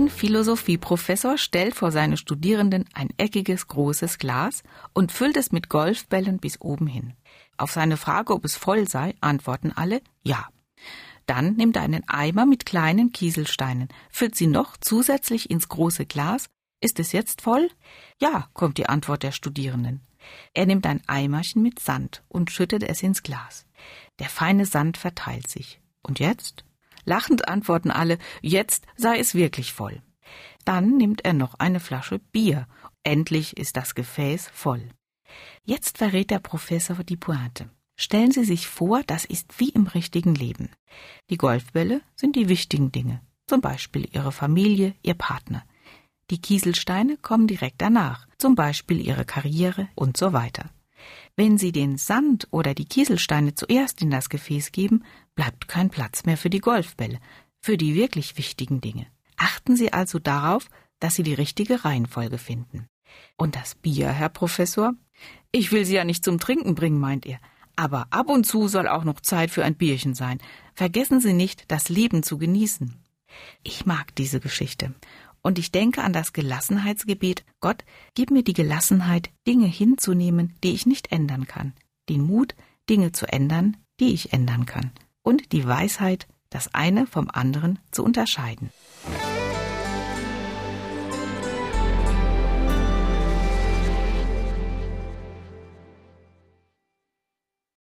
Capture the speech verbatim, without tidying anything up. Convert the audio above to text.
Ein Philosophieprofessor stellt vor seine Studierenden ein eckiges, großes Glas und füllt es mit Golfbällen bis oben hin. Auf seine Frage, ob es voll sei, antworten alle ja. Dann nimmt er einen Eimer mit kleinen Kieselsteinen, füllt sie noch zusätzlich ins große Glas. Ist es jetzt voll? Ja, kommt die Antwort der Studierenden. Er nimmt ein Eimerchen mit Sand und schüttet es ins Glas. Der feine Sand verteilt sich. Und jetzt? Lachend antworten alle, jetzt sei es wirklich voll. Dann nimmt er noch eine Flasche Bier. Endlich ist das Gefäß voll. Jetzt verrät der Professor die Pointe. Stellen Sie sich vor, das ist wie im richtigen Leben. Die Golfbälle sind die wichtigen Dinge, zum Beispiel Ihre Familie, Ihr Partner. Die Kieselsteine kommen direkt danach, zum Beispiel Ihre Karriere und so weiter. Wenn Sie den Sand oder die Kieselsteine zuerst in das Gefäß geben, bleibt kein Platz mehr für die Golfbälle, für die wirklich wichtigen Dinge. Achten Sie also darauf, dass Sie die richtige Reihenfolge finden. Und das Bier, Herr Professor? Ich will Sie ja nicht zum Trinken bringen, meint er. Aber ab und zu soll auch noch Zeit für ein Bierchen sein. Vergessen Sie nicht, das Leben zu genießen. Ich mag diese Geschichte. Und ich denke an das Gelassenheitsgebet. Gott, gib mir die Gelassenheit, Dinge hinzunehmen, die ich nicht ändern kann. Den Mut, Dinge zu ändern, die ich ändern kann. Und die Weisheit, das eine vom anderen zu unterscheiden.